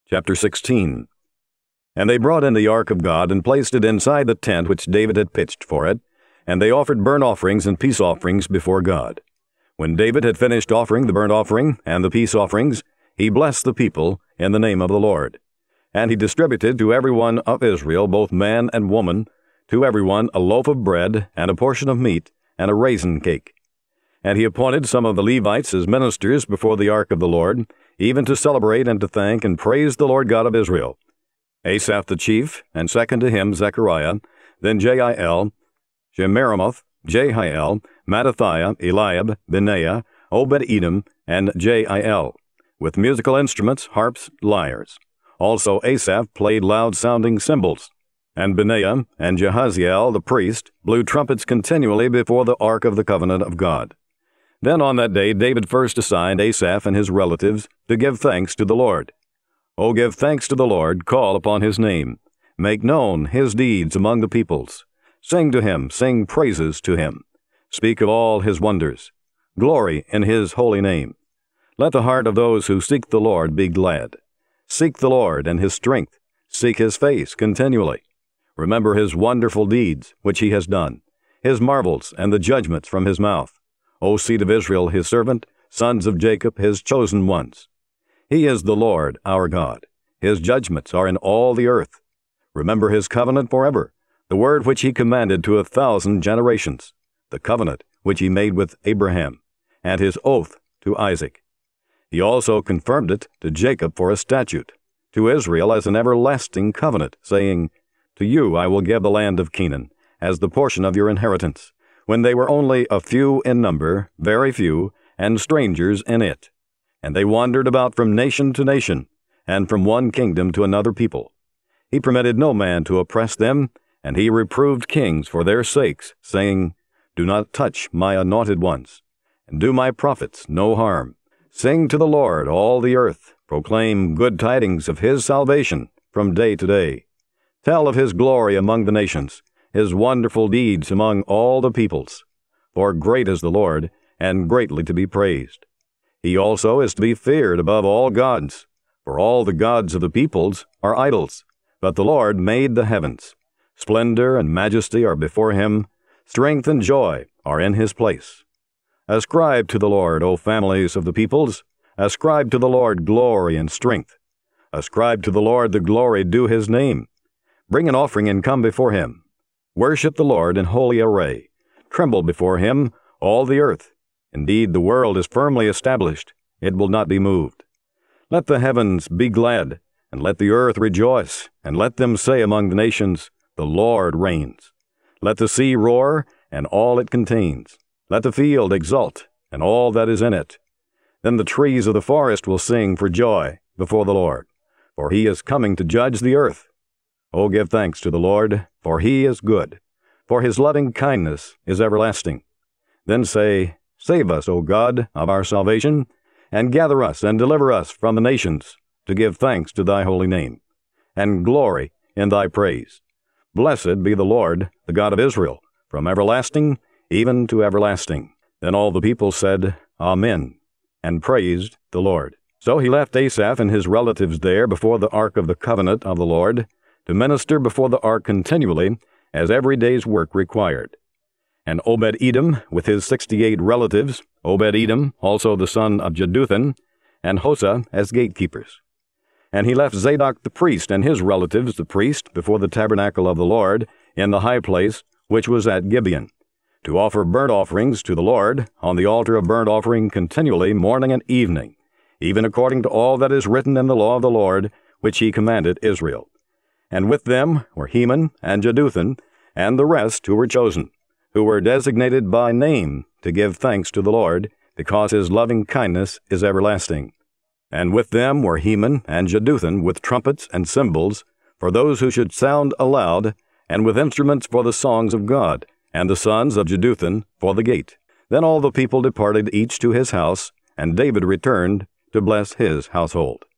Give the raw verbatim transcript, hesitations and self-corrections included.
Chapter sixteen. And they brought in the ark of God, and placed it inside the tent which David had pitched for it, and they offered burnt offerings and peace offerings before God. When David had finished offering the burnt offering and the peace offerings, he blessed the people in the name of the Lord. And he distributed to every one of Israel, both man and woman, to every one a loaf of bread, and a portion of meat, and a raisin cake. And he appointed some of the Levites as ministers before the ark of the Lord, even to celebrate and to thank and praise the Lord God of Israel. Asaph the chief, and second to him Zechariah, then Jeiel, Shemiramoth, Jehiel, Mattithiah, Eliab, Benaiah, Obed-Edom, and Jeiel, with musical instruments, harps, lyres. Also Asaph played loud-sounding cymbals. And Benaiah and Jehaziel the priest blew trumpets continually before the ark of the covenant of God. Then on that day David first assigned Asaph and his relatives to give thanks to the Lord. O give thanks to the Lord, call upon his name. Make known his deeds among the peoples. Sing to him, sing praises to him. Speak of all his wonders. Glory in his holy name. Let the heart of those who seek the Lord be glad. Seek the Lord and his strength. Seek his face continually. Remember his wonderful deeds which he has done, his marvels and the judgments from his mouth. O seed of Israel, his servant, sons of Jacob, his chosen ones. He is the Lord our God. His judgments are in all the earth. Remember his covenant forever, the word which he commanded to a thousand generations, the covenant which he made with Abraham, and his oath to Isaac. He also confirmed it to Jacob for a statute, to Israel as an everlasting covenant, saying, To you I will give the land of Canaan, as the portion of your inheritance, when they were only a few in number, very few, and strangers in it. And they wandered about from nation to nation, and from one kingdom to another people. He permitted no man to oppress them, and he reproved kings for their sakes, saying, Do not touch my anointed ones, and do my prophets no harm. Sing to the Lord, all the earth. Proclaim good tidings of his salvation from day to day. Tell of his glory among the nations, his wonderful deeds among all the peoples. For great is the Lord, and greatly to be praised. He also is to be feared above all gods, for all the gods of the peoples are idols. But the Lord made the heavens. Splendor and majesty are before him. Strength and joy are in his place. Ascribe to the Lord, O families of the peoples. Ascribe to the Lord glory and strength. Ascribe to the Lord the glory due his name. Bring an offering and come before him. Worship the Lord in holy array. Tremble before him, all the earth. Indeed, the world is firmly established. It will not be moved. Let the heavens be glad, and let the earth rejoice, and let them say among the nations, The Lord reigns. Let the sea roar, and all it contains. Let the field exult, and all that is in it. Then the trees of the forest will sing for joy before the Lord, for he is coming to judge the earth. O give thanks to the Lord, for he is good, for his loving kindness is everlasting. Then say, Save us, O God, of our salvation, and gather us and deliver us from the nations, to give thanks to thy holy name, and glory in thy praise. Blessed be the Lord, the God of Israel, from everlasting even to everlasting. Then all the people said, Amen, and praised the Lord. So he left Asaph and his relatives there before the ark of the covenant of the Lord, to minister before the ark continually, as every day's work required. And Obed-Edom, with his sixty-eight relatives, Obed-Edom, also the son of Jeduthun, and Hosah as gatekeepers. And he left Zadok the priest and his relatives, the priest, before the tabernacle of the Lord, in the high place, which was at Gibeon, to offer burnt offerings to the Lord, on the altar of burnt offering continually, morning and evening, even according to all that is written in the law of the Lord, which he commanded Israel. And with them were Heman and Jeduthun, and the rest who were chosen, who were designated by name to give thanks to the Lord, because his loving kindness is everlasting. And with them were Heman and Jeduthun with trumpets and cymbals, for those who should sound aloud, and with instruments for the songs of God, and the sons of Jeduthun for the gate. Then all the people departed each to his house, and David returned to bless his household.